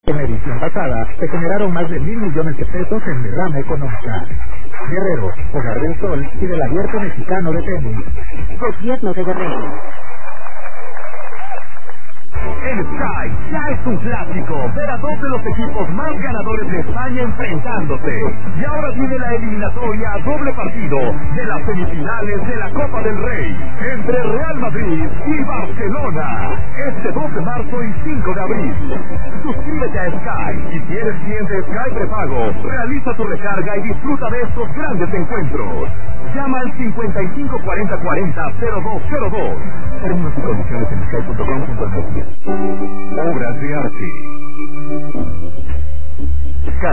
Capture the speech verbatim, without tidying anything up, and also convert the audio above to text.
En la edición pasada se generaron más de mil millones de pesos en derrama económica. Guerrero, Hogar del Sol y del Abierto Mexicano de Tenis. Gobierno de Guerrero. El Sky ya es un clásico. Ver a dos de los equipos más ganadores de España enfrentándose. Y ahora viene la eliminatoria a doble partido de las semifinales de la Copa del Rey entre Real Madrid y Barcelona. Este dos de marzo y cinco de abril. Suscríbete a Sky y si eres cliente Sky prepago, realiza tu recarga y disfruta de estos grandes encuentros. Llama al cincuenta y cinco cuarenta cuarenta cero dos cero dos. Términos y condiciones en sky punto com punto m x. Obras de arte.